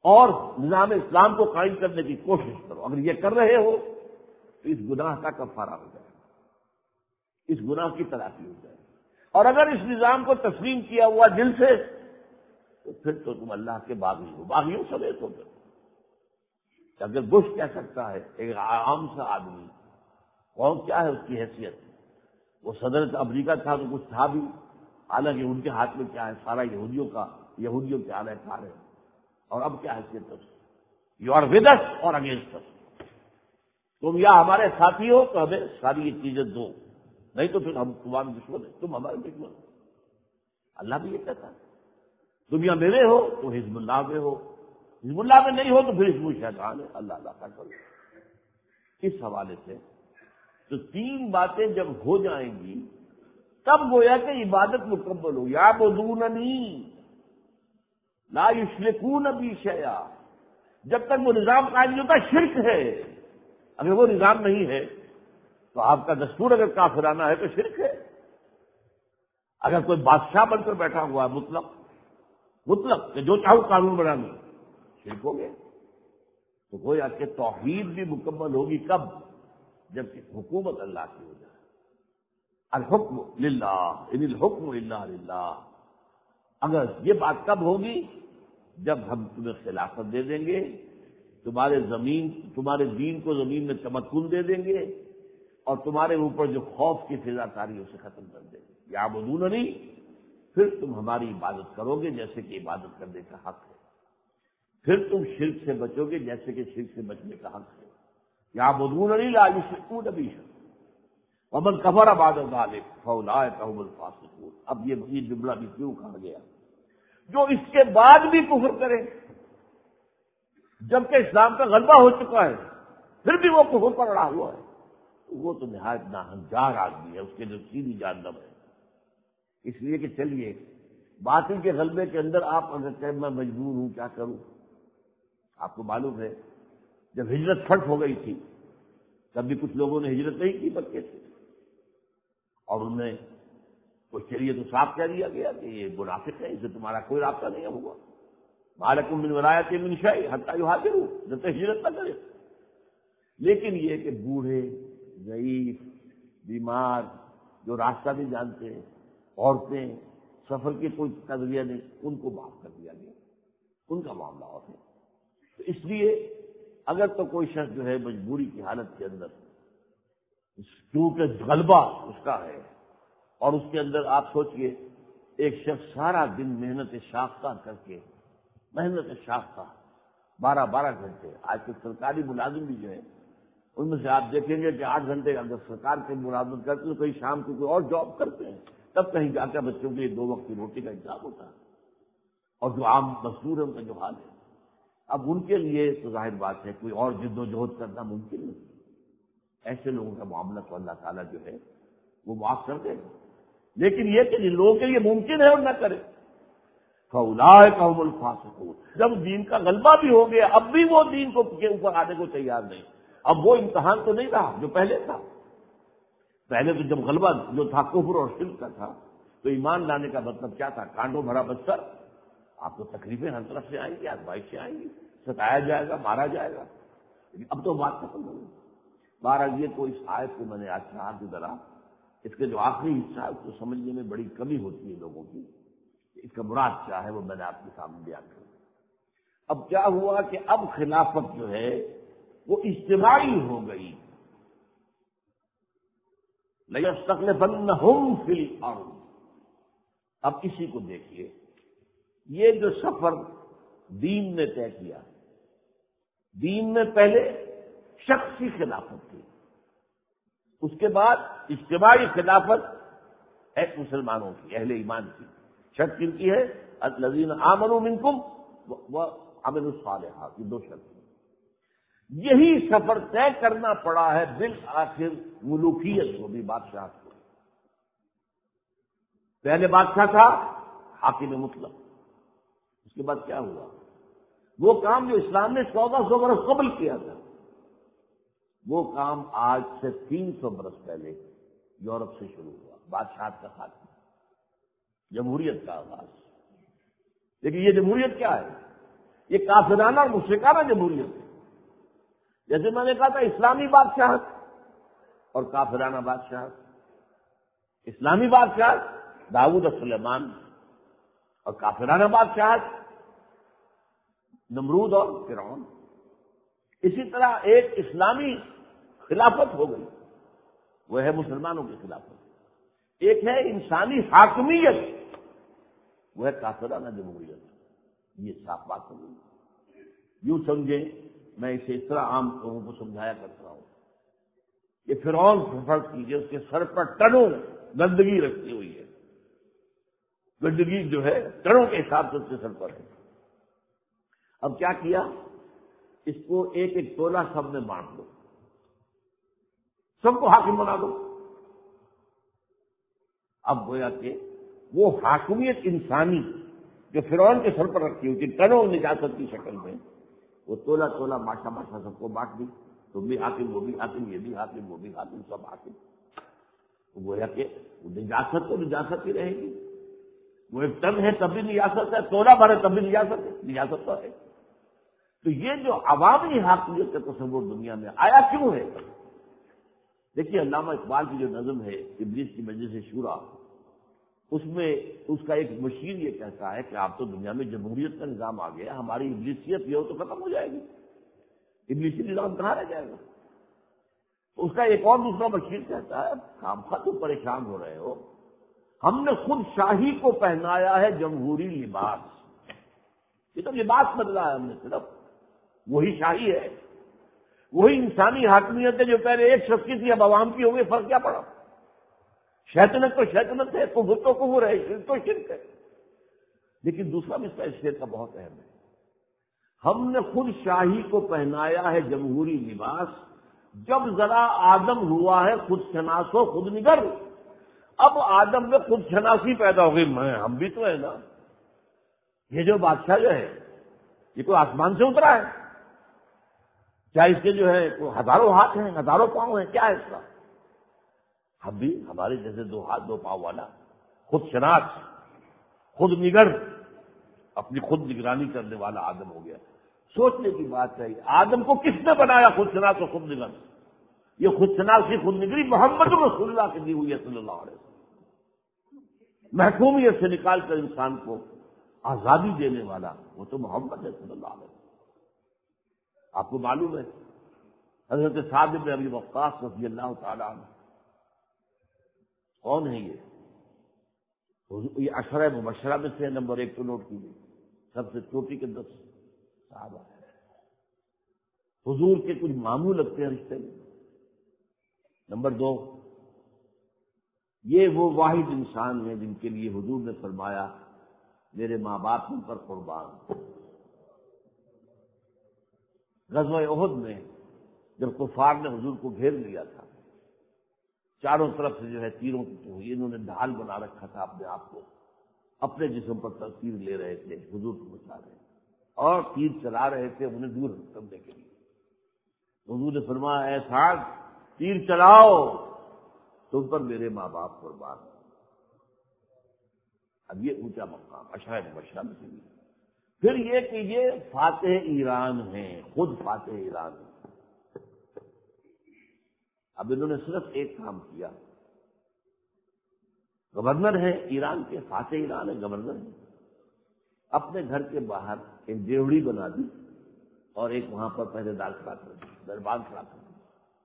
اور نظام اسلام کو قائم کرنے کی کوشش کرو. اگر یہ کر رہے ہو تو اس گناہ کا کفارہ ہو جائے, اس گناہ کی تلافی ہو جائے. اور اگر اس نظام کو تسلیم کیا ہوا دل سے تو پھر تو تم اللہ کے باغی ہو, باغیوں سمیت ہو. پھر اگر بش کہہ سکتا ہے, ایک عام سا آدمی, قوم کیا ہے اس کی حیثیت, وہ صدر امریکہ تھا تو کچھ تھا بھی, حالانکہ ان کے ہاتھ میں کیا ہے, سارا یہودیوں کا, یہودیوں کے آلے کار ہے. اور اب کیا حیثیت ہے, یو آر ود اس اور اگینسٹ اس. تم یا ہمارے ساتھی ہو تو ہمیں ساری یہ چیزیں دو, نہیں تو پھر ہم تمہارے دشمن ہیں, تم ہمارے دشمن. اللہ بھی یہ کہتا ہے دنیا میرے ہو تو حزب اللہ میں ہو, حزب اللہ میں نہیں ہو تو پھر حزب الشیطان ہے. اللہ اللہ کا کرو. اس حوالے سے تو تین باتیں جب ہو جائیں گی تب گویا کہ عبادت مکمل ہو. یعبدوننی لا یشرکون بی شیئا. جب تک وہ نظام قائم نہیں ہوتا شرک ہے. اگر وہ نظام نہیں ہے تو آپ کا دستور اگر کافرانہ ہے تو شرک ہے. اگر کوئی بادشاہ بن کر بیٹھا ہوا ہے مطلق مطلق کہ جو چاہو قانون بنا لوں, شرک ہو گیا. تو گویا کہ توحید بھی مکمل ہوگی کب, جبکہ حکومت اللہ کی ہو جائے. الحکم للہ ان الحکم الا للہ. اگر یہ بات کب ہوگی, جب ہم تمہیں خلافت دے دیں گے, تمہارے زمین تمہارے دین کو زمین میں تمکن دے دیں گے, اور تمہارے اوپر جو خوف کی فضا تاری اسے ختم کر دیں گے. یعبدوننی, پھر تم ہماری عبادت کرو گے جیسے کہ عبادت کرنے کا حق ہے. پھر تم شرک سے بچو گے جیسے کہ شرک سے بچنے کا حق ہے. یعبدوننی لا یشرکون بی شیئا ومن کفر بعد ذلک فاولئک هم الفاسقون. اب یہ یہ جملہ بھی کیوں کہا گیا, جو اس کے بعد بھی کفر کرے جبکہ اسلام کا غلبہ ہو چکا ہے پھر بھی وہ کفر پر اڑا ہوا ہے, وہ تو نہایت ناہنجار آدمی ہے, اس کے جو سیدھی جہنم ہے. اس لیے کہ چلیے باطل کے غلبے کے اندر آپ اگر کہیں میں مجبور ہوں کیا کروں. آپ کو معلوم ہے جب ہجرت پھٹ ہو گئی تھی تب بھی کچھ لوگوں نے ہجرت نہیں کی مکے سے, اور ان میں کچھ چلیے تو صاف کہہ دیا گیا کہ یہ منافق ہے, اسے تمہارا کوئی رابطہ نہیں ہوگا. مالکم من ولایت من شیء حتی یہاجروا, جب تک ہجرت نہ کرے. لیکن یہ کہ بوڑھے, ضعیف, بیمار, جو راستہ نہیں جانتے, عورتیں, سفر کی کوئی تجزیہ نہیں, ان کو معاف کر دیا گیا, ان کا معاملہ اور ہے. تو اس لیے اگر تو کوئی شخص جو ہے مجبوری کی حالت کے اندر, کیونکہ غلبہ اس کا ہے, اور اس کے اندر آپ سوچئے ایک شخص سارا دن محنت شاقہ کر کے, محنت شاقہ بارہ بارہ گھنٹے, آج کے سرکاری ملازم بھی جو ہے ان میں سے آپ دیکھیں گے کہ آٹھ گھنٹے اگر سرکار کے ملازمت کرتے تو کہیں شام کو کوئی اور جاب کرتے ہیں, تب کہیں جا کر بچوں کے لیے دو وقت کی روٹی کا انتظام ہوتا ہے. اور جو عام مزدور ہے ان کا جو حال ہے, اب ان کے لیے تو ظاہر بات ہے کوئی اور جد و جہد کرنا ممکن نہیں. ایسے لوگوں کا معاملہ تو اللہ تعالیٰ جو ہے وہ معاف کر دے گا. لیکن یہ کہ جن لوگوں کے لیے ممکن ہے اور نہ کرے, فاولئک هم الفاسقون. جب دین کا غلبہ بھی ہو گیا اب بھی وہ دین کو کے اوپر آنے کو تیار نہیں. اب وہ امتحان تو نہیں رہا جو پہلے تھا. پہلے تو جب غلبہ جو تھا کفر اور شرک کا تھا تو ایمان لانے کا مطلب کیا تھا, کانڈوں بھرا بستر, آپ کو تکلیفیں ہر طرف سے آئیں گی, آزمائشیں آئیں گی, ستایا جائے گا, مارا جائے گا. لیکن اب تو بات ختم ہو گئی. بہرحال یہ تو اس آیت کو میں نے آج کہا کہ ذرا اس کے جو آخری حصہ ہے اس کو سمجھنے میں بڑی کمی ہوتی ہے لوگوں کی. اس کا مراد کیا ہے وہ میں نے آپ کے سامنے بیان کر. اب کیا ہوا کہ اب خلافت جو ہے وہ اجتماعی ہو گئی. لَيَسْتَخْلِفَنَّهُمْ فِي الْأَرْضِ. اب کسی کو دیکھیے, یہ جو سفر دین نے طے کیا, دین میں پہلے شخصی خلافت تھی, اس کے بعد اجتماعی خلافت ہے مسلمانوں کی, اہل ایمان کی. شرط کن کی ہے, الذین آمنوا منکم وعملوا الصالحات, یہ دو شرط. یہی سفر طے کرنا پڑا ہے بالآخر ملوکیت کو بھی, بادشاہ کو. پہلے بادشاہ تھا حاکم مطلق, اس کے بعد کیا ہوا, وہ کام جو اسلام نے چودہ سو برس قبل کیا تھا وہ کام آج سے تین سو برس پہلے یورپ سے شروع ہوا, بادشاہت کا خاتمہ, جمہوریت کا آغاز. لیکن یہ جمہوریت کیا ہے, یہ کافرانہ اور مشرکانہ جمہوریت ہے. جیسے میں نے کہا تھا اسلامی بادشاہت اور کافرانہ بادشاہت. اسلامی بادشاہت داؤد اور سلیمان اور کافرانہ بادشاہت نمرود اور فرعون. اسی طرح ایک اسلامی خلافت ہو گئی، وہ ہے مسلمانوں کی خلافت. ایک ہے انسانی حاکمیت، وہ ہے کافرانہ جمہوریت. یہ صاف بات ہو گئی. یوں سمجھیں، میں اسے اس طرح عام لوگوں کو سمجھایا کرتا ہوں. یہ فرعون فرض کیجیے، اس کے سر پر ٹنوں گندگی رکھی ہوئی ہے. گندگی جو ہے ٹنوں کے حساب سے اس کے سر پر ہے. اب کیا کیا؟ اس کو ایک ایک تولہ سب میں بانٹ دو، سب کو حاکم بنا دو. اب گویا کہ وہ حاکمیت انسانی جو فرعون کے سر پر رکھی ہوئی تھی ٹنوں نجاست کی شکل میں، وہ تولا تولا ماشا ماشا سب کو بانٹ دی. تم بھی حاکم، وہ بھی حاکم، یہ بھی حاکم، وہ بھی حاکم، سب حاکم. گویا کہ وہ نجاست تو نجاست ہی رہے گی. وہ ایک ٹن ہے تب بھی نجاست ہے، تولا بھر ہے تب بھی نجاست ہے، نجاست تو ہے. تو یہ جو عوامی حاکمیت کا تصور دنیا میں آیا کیوں ہے؟ دیکھیے علامہ اقبال کی جو نظم ہے ابلیس کی مجلس شورا، اس میں اس کا ایک مشیر یہ کہتا ہے کہ آپ تو دنیا میں جمہوریت کا نظام آ گیا، ہماری ابلیسیت یہ ہو تو ختم ہو جائے گی، ابلیسی نظام کہاں رہ جائے گا. اس کا ایک اور دوسرا مشیر کہتا ہے خام خواہ تم پریشان ہو رہے ہو، ہم نے خود شاہی کو پہنایا ہے جمہوری لباس. یہ تو لباس بدلا ہے ہم نے، صرف وہی شاہی ہے، وہی انسانی حاکمیت ہے جو پہلے ایک شخص کی تھی اب عوام کی ہو گئی. فرق کیا پڑا؟ شیطنت تو شیطنت ہے، کفر تو کفر ہے، شرک تو شرک ہے. لیکن دوسرا مسئلہ اس شعر کا بہت اہم ہے. ہم نے خود شاہی کو پہنایا ہے جمہوری لباس، جب ذرا آدم ہوا ہے خود شناس و خود نگر. اب آدم میں خود شناسی پیدا ہو گئی، میں ہم بھی تو ہے نا. یہ جو بادشاہ جو ہے یہ کوئی آسمان سے اترا ہے؟ کیا اس کے جو ہے ہزاروں ہاتھ ہیں، ہزاروں پاؤں ہیں؟ کیا ہے اس کا؟ ہم بھی ہمارے جیسے دو ہاتھ دو پاؤں والا خود شناس خود نگر، اپنی خود نگرانی کرنے والا آدم ہو گیا. سوچنے کی بات ہے، آدم کو کس نے بنایا خود شناس اور خود نگر؟ یہ خود شناسی خود نگری محمد رسول اللہ کی دی ہوئی ہے صلی اللہ علیہ وسلم. محکومیت سے نکال کر انسان کو آزادی دینے والا وہ تو محمد ہے صلی اللہ علیہ وسلم. آپ کو معلوم ہے حضرت سعد بن ابی وقاص رضی اللہ تعالیٰ عنہ کون ہے؟ یہ یہ عشرہ مبشرہ میں سے نمبر ایک تو نوٹ کیجیے، سب سے چوٹی کے دس صحابہ ہیں. حضور کے کچھ ماموں لگتے ہیں رشتے میں. نمبر دو، یہ وہ واحد انسان ہیں جن کے لیے حضور نے فرمایا میرے ماں باپ ان پر قربان. غزوہ احد میں جب کفار نے حضور کو گھیر لیا تھا، چاروں طرف سے جو ہے تیروں کی ہوئی، انہوں نے ڈھال بنا رکھا تھا اپنے آپ کو، اپنے جسم پر تیر لے رہے تھے، حضور کو بچا رہے اور تیر چلا رہے تھے انہیں دور کرنے کے لیے. حضور نے فرمایا اے سعد تیر چلاؤ، تم پر میرے ماں باپ قربان. اب یہ اونچا مقام عشرہ مبشرہ میں سے بھی. پھر یہ کہ یہ فاتح ایران ہیں، خود فاتح ایران ہیں. اب انہوں نے صرف ایک کام کیا، گورنر ہے ایران کے، فاتح ایران ہے، گورنر ہے. اپنے گھر کے باہر ایک دیوڑی بنا دی اور ایک وہاں پر پہرے دار کھڑا کر دی، دربان کھڑا کر دی.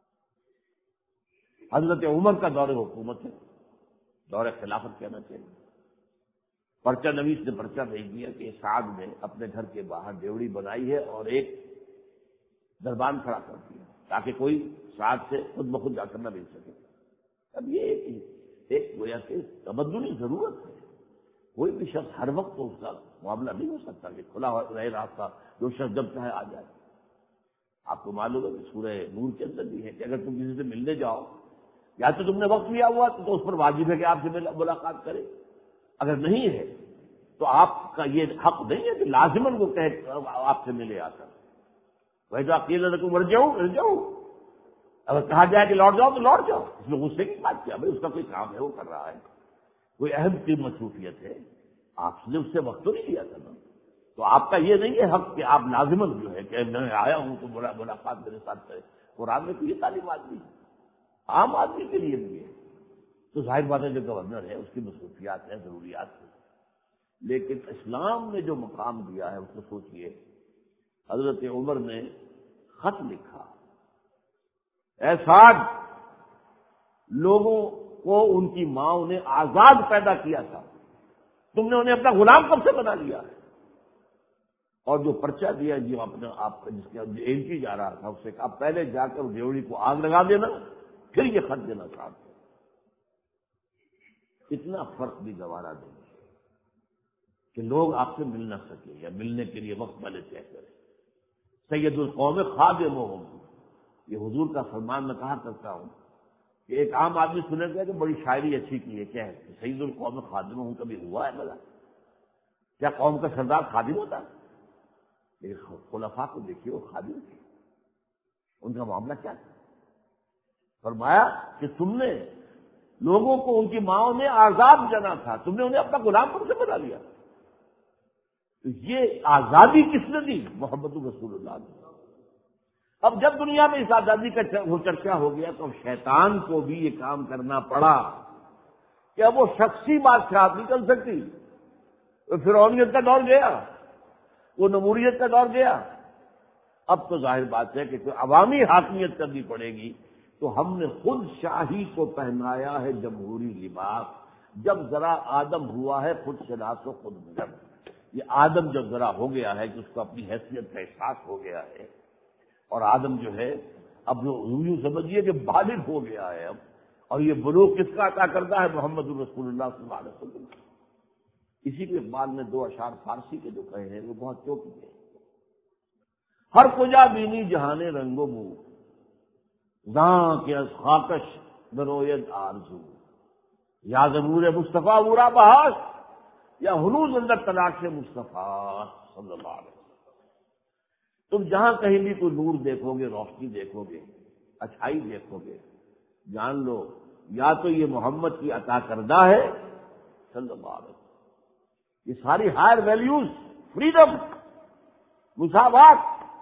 حضرت عمر کا دور حکومت ہے، دور خلافت کہنا چاہیے. پرچہ نویس نے پرچہ بھیج دیا کہ سعد نے اپنے گھر کے باہر دیوڑی بنائی ہے اور ایک دربان کھڑا کر دیا تاکہ کوئی سعد سے خود بخود جا کر نہ مل سکے. اب یہ ایک ایک گویا کہ تبدلی ضرورت ہے. کوئی بھی شخص ہر وقت تو اس کا معاملہ نہیں ہو سکتا کہ کھلا رہے راستہ جو شخص جب چاہے آ جائے. آپ کو معلوم ہے کہ سورہ نور کے اندر بھی ہے کہ اگر تم کسی سے ملنے جاؤ یا تو تم نے وقت لیا ہوا تو اس پر واجب ہے کہ آپ سے ملاقات کرے، اگر نہیں ہے تو آپ کا یہ حق نہیں ہے کہ لازماً وہ کہے آپ سے ملے آ کر. وہی تو اکیلے کو مر جاؤ مر جاؤ، اگر کہا جائے کہ لوٹ جاؤ تو لوٹ جاؤ. اس میں غصے کی بات کیا بھائی، اس کا کوئی کام ہے وہ کر رہا ہے، کوئی اہم کی مصروفیت ہے، آپ نے اس سے وقت تو نہیں لیا تھا نا. تو آپ کا یہ نہیں ہے حق کہ آپ لازمن جو ہے کہ میں آیا ہوں تو بڑا ملاقات میرے ساتھ کرے. قرآن میں تو یہ تعلیمات دی عام آدمی کے لیے بھی ہے. تو ظاہر بات ہے جو گورنر ہے اس کی مصروفیات ہیں، ضروریات ہیں، لیکن اسلام نے جو مقام دیا ہے اس کو سوچئے. حضرت عمر نے خط لکھا، اے سعد، لوگوں کو ان کی ماں نے آزاد پیدا کیا تھا، تم نے انہیں اپنا غلام کب سے بنا لیا ہے؟ اور جو پرچہ دیا جو اپنے آپ جس کے جیل کی جا رہا تھا اس سے کہا پہلے جا کر ڈیوڑی کو آگ لگا دینا پھر یہ خط دینا ساتھ. اتنا فرق بھی گوارا نہیں کہ لوگ آپ سے مل نہ سکے یا ملنے کے لیے وقت والے طے کریں. سید القوم خادمہم، یہ حضور کا فرمان میں کہا کرتا ہوں کہ ایک عام آدمی سنے گا کہ بڑی شاعری اچھی کی ہے، کیا ہے سید القوم خادمہم کبھی ہوا ہے بلا؟ کیا قوم کا سردار خادم ہوتا ہے؟ لیکن خلفاء کو دیکھیے وہ خادم تھے، ان کا معاملہ کیا تھا؟ فرمایا کہ تم نے لوگوں کو ان کی ماؤں نے آزاد جنا تھا، تم نے انہیں اپنا غلام کب سے بنا لیا؟ تو یہ آزادی کس نے دی؟ محمد رسول اللہ نے. اب جب دنیا میں اس آزادی کا چرچا ہو گیا تو اب شیطان کو بھی یہ کام کرنا پڑا کہ اب وہ شخصی بادشاہ نہیں کر سکتی. فرعونیت کا دور گیا، وہ نموریت کا دور گیا. اب تو ظاہر بات ہے کہ کوئی عوامی حاکمیت کرنی پڑے گی. تو ہم نے خود شاہی کو پہنایا ہے جمہوری لباس. جب ذرا آدم ہوا ہے خود شناس و خود نظر. یہ آدم جب ذرا ہو گیا ہے کہ اس کو اپنی حیثیت کا احساس ہو گیا ہے، اور آدم جو ہے اب جو یوں سمجھیے کہ بالغ ہو گیا ہے اب، اور یہ بلوغ کس کا عطا کرتا ہے؟ محمد رسول اللہ صلی اللہ علیہ وسلم. اسی کے بعد میں دو اشعار فارسی کے جو کہے ہیں وہ بہت چوکی ہیں. ہر کجا بینی جہان رنگ و بو، زاں کے از خاکش بروید آرزو، یا ضرور مصطفیٰ ورا بہاش، یا ہنوز اندر تلاش مصطفیٰ صلی اللہ علیہ وسلم. تم جہاں کہیں بھی کوئی نور دیکھو گے، روشنی دیکھو گے، اچھائی دیکھو گے، جان لو یا تو یہ محمد کی عطا کردہ ہے صلی اللہ علیہ وسلم. یہ ساری ہائر ویلیوز، فریڈم، مساوات،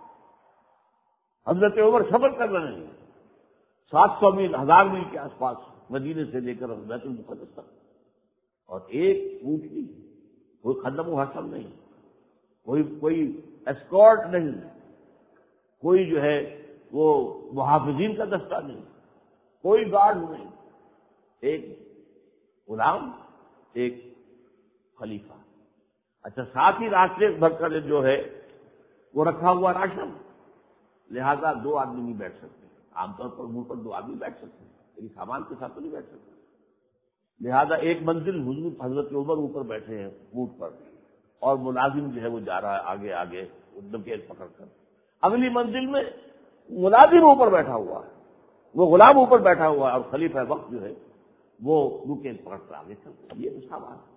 حضرت عمر سفر کر رہے ہیں سات سو میل ہزار میل کے آس پاس مدینے سے لے کر بیت المقدس تک، اور ایک اونٹ نہیں، کوئی خدم و حسن نہیں، کوئی کوئی اسکورٹ نہیں، کوئی جو ہے وہ محافظین کا دستہ نہیں، کوئی گارڈ نہیں، ایک غلام، ایک خلیفہ. اچھا ساتھ ہی راستے بھر کر جو ہے وہ رکھا ہوا راشن، لہذا دو آدمی نہیں بیٹھ سکتے. عام طور پر منہ پر دو آدمی بیٹھ سکتے ہیں لیکن سامان کے ساتھ تو نہیں بیٹھ سکتے. لہذا ایک منزل حضور حضرت عمر اوپر بیٹھے ہیں اونٹ پر، اور ملازم جو ہے وہ جا رہا ہے آگے آگے نکیل پکڑ کر. اگلی منزل میں ملازم اوپر بیٹھا ہوا ہے، وہ غلام اوپر بیٹھا ہوا ہے، اور خلیفہ وقت جو ہے وہ نکیل پکڑ کر آگے چلتا ہے. یہ مساوات ہے.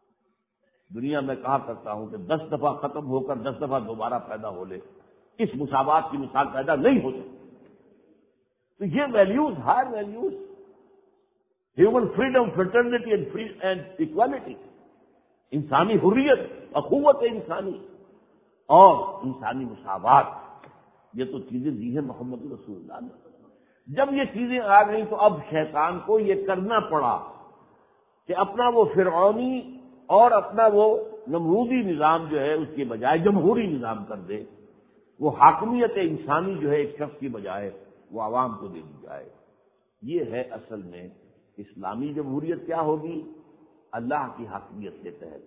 دنیا میں کہا کرتا ہوں کہ دس دفعہ ختم ہو کر دس دفعہ دوبارہ پیدا ہو لے، اس مساوات کی مثال پیدا نہیں ہو سکتی. تو یہ values, higher values, human freedom, fraternity and free and equality, انسانی حریت، اخوت انسانی اور انسانی مساوات، یہ تو چیزیں دی ہیں محمد رسول اللہ نے. جب یہ چیزیں آ گئیں تو اب شیطان کو یہ کرنا پڑا کہ اپنا وہ فرعونی اور اپنا وہ نمرودی نظام جو ہے اس کے بجائے جمہوری نظام کر دے. وہ حاکمیت انسانی جو ہے ایک شخص کی بجائے وہ عوام کو دے دی جائے. یہ ہے اصل میں اسلامی جمہوریت. کیا ہوگی؟ اللہ کی حاکمیت کے تحت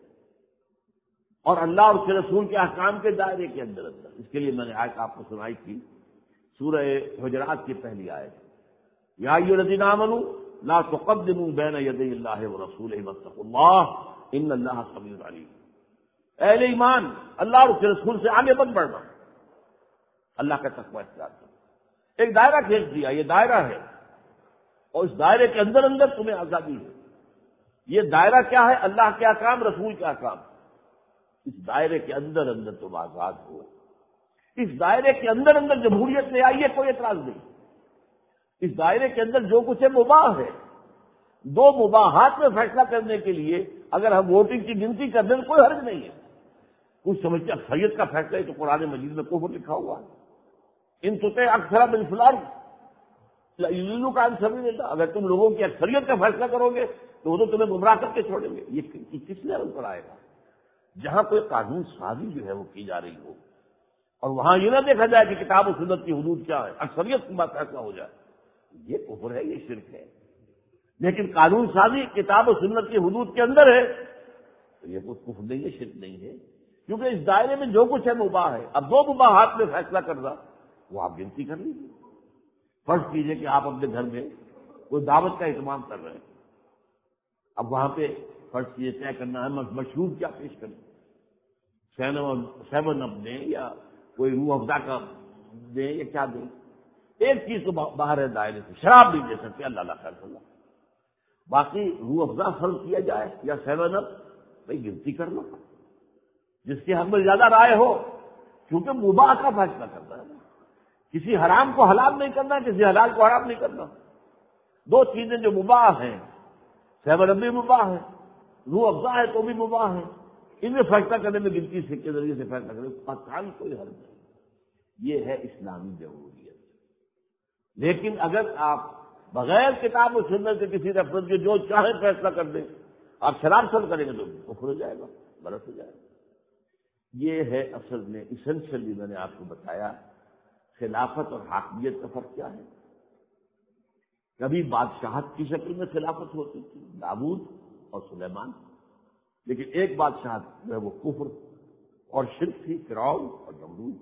اور اللہ اور اس کے رسول کے احکام کے دائرے کے اندر اندر. اس کے لیے میں نے آیت آپ کو سنائی تھی، سورہ حجرات کی پہلی آیت، یا ایھا الذین آمنوا لا تقدموا بین یدی اللہ ورسولہ واتقوا اللہ ان اللہ سمیع علیم. اہل ایمان، اللہ اور اس کے رسول سے آگے مت بڑھنا، اللہ کا تقوی اختیار کرو. ایک دائرہ کھینچ دیا، یہ دائرہ ہے، اور اس دائرے کے اندر اندر تمہیں آزادی ہے. یہ دائرہ کیا ہے؟ اللہ کے احکام، رسول کے احکام. اس دائرے کے اندر اندر تم آزاد ہو. اس دائرے کے اندر اندر جمہوریت لے آئیے، کوئی اعتراض نہیں. اس دائرے کے اندر جو کچھ ہے مباح ہے. دو مباحات میں فیصلہ کرنے کے لیے اگر ہم ووٹنگ کی گنتی کر دیں تو کوئی حرج نہیں ہے. کچھ سمجھتے اکثریت کا فیصلہ ہے تو قرآن مجید میں کفر لکھا ہوا ہے، ان تطع اکثر من فی الارض یضلوک عن سبیل اللہ، اگر تم لوگوں کی اکثریت کا فیصلہ کرو گے تو وہ تو تمہیں گمراہ کر کے چھوڑیں گے۔ یہ کس لیول پر آئے گا؟ جہاں کوئی قانون سازی جو ہے وہ کی جا رہی ہو اور وہاں یہ نہ دیکھا جائے کہ کتاب و سنت کی حدود کیا ہے، اکثریت کے بعد فیصلہ ہو جائے، یہ کفر ہے، یہ شرک ہے۔ لیکن قانون سازی کتاب و سنت کی حدود کے اندر ہے تو یہ کوئی کفر نہیں ہے، شرک نہیں ہے، کیونکہ اس دائرے میں جو کچھ ہے مباح ہے۔ اب دو مباحات میں فیصلہ کرنا وہ آپ گنتی کر لیجیے۔ فرض کیجئے کہ آپ اپنے گھر میں کوئی دعوت کا اہتمام کر رہے ہیں، اب وہاں پہ فرض کیجئے طے کرنا ہے مشروب کیا پیش کریں، سیون اپ دیں یا کوئی روح افزا کا دیں یا کیا دیں، ایک چیز تو باہر ہے دائرے سے، شراب نہیں دے سکتے، اللہ اللہ خیر اللہ، باقی روح افزا فرض کیا جائے یا سیون اپ، بھائی گنتی کر لو، جس کی حق میں زیادہ رائے ہو، کیونکہ مباح کا فیصلہ کرنا ہے، کسی حرام کو حلال نہیں کرنا، کسی حلال کو حرام نہیں کرنا۔ دو چیزیں جو مباح ہیں، سیون اپ بھی مباح ہے، روح افزا ہے تو بھی مباح ہے، ان میں فیصلہ کرنے میں گنتی سے کے ذریعے سے فیصلہ کرنے قطعاً کوئی حرج نہیں، یہ ہے اسلامی جمہوریت۔ لیکن اگر آپ بغیر کتاب و سنت کے کسی ریفرنس کے جو چاہیں فیصلہ کر دیں، آپ شراب سب کریں گے تو کفر ہو جائے گا، غلط ہو جائے گا۔ یہ ہے اصل میں ایسنشلی میں نے آپ کو بتایا خلافت اور حاکمیت کا فرق کیا ہے۔ کبھی بادشاہت کی شکل میں خلافت ہوتی تھی، داؤد اور سلیمان، لیکن ایک بادشاہت جو ہے وہ کفر اور شرک تھی، فرعون اور نمرود۔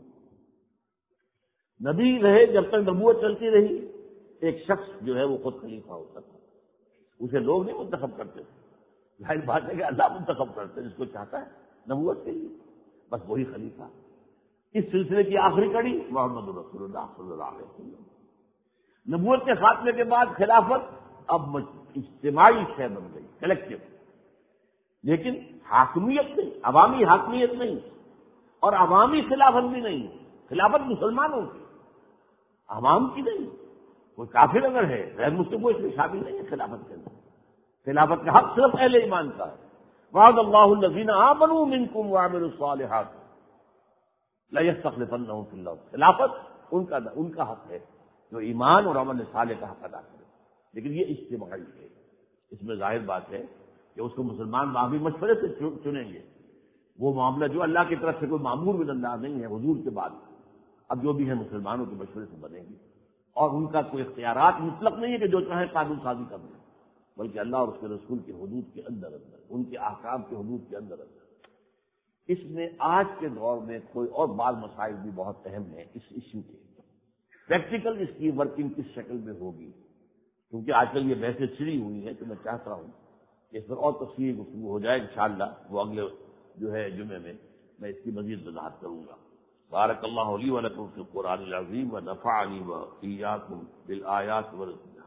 نبی رہے جب تک نبوت چلتی رہی، ایک شخص جو ہے وہ خود خلیفہ ہوتا تھا، اسے لوگ نہیں منتخب کرتے تھے، ظاہر بات ہے کہ اللہ منتخب کرتے جس کو چاہتا ہے نبوت کے لیے، بس وہی خلیفہ۔ اس سلسلے کی آخری کڑی محمد رسول اللہ صلی اللہ علیہ وسلم۔ نبوت کے خاتمے کے بعد خلافت اب اجتماعی شے بن گئی، کلیکٹو، لیکن حاکمیت نہیں، عوامی حاکمیت نہیں اور عوامی خلافت بھی نہیں، خلافت مسلمانوں کی، عوام کی نہیں۔ کوئی کافر اگر ہے غیر مسلم کو اس میں شامل نہیں ہے خلافت کے اندر، خلافت کا حق صرف اہل ایمان کا ہے۔ وعد اللہ الذین آمنوا منکم وعملوا الصالحات لَيَسْتَخْلِفَنَّهُمْ فِي الْأَرْضِ، خلافت ان کا ان کا حق ہے جو ایمان اور عمل صالح کا حق ادا کرے، لیکن یہ اجتماعی ہے۔ اس میں ظاہر بات ہے کہ اس کو مسلمان باہمی مشورے سے چنیں گے، وہ معاملہ جو اللہ کی طرف سے کوئی معمور من اللہ نہیں ہے حضور کے بعد، اب جو بھی ہے مسلمانوں کے مشورے سے بنے گی، اور ان کا کوئی اختیارات مطلق نہیں ہے کہ جو چاہیں قانون سازی کر دیں، بلکہ اللہ اور اس کے رسول کی حدود کے اندر اندر، ان کے احکام کی حدود کے اندر اندر۔ اس میں آج کے دور میں کوئی اور بعض مسائل بھی بہت اہم ہیں اس ایشو کے، پریکٹیکل اس کی ورکنگ کس شکل میں ہوگی، کیونکہ آج کل یہ بحثیں چھڑی ہوئی ہیں، تو میں چاہتا ہوں کہ اس پر اور تفصیلی گفتگو ہو جائے انشاءاللہ، وہ اگلے جو ہے جمعے میں میں اس کی مزید وضاحت کروں گا۔ بارک اللہ لی و لکم فی القرآن العظیم و نفعنی و ایاکم بالآیات و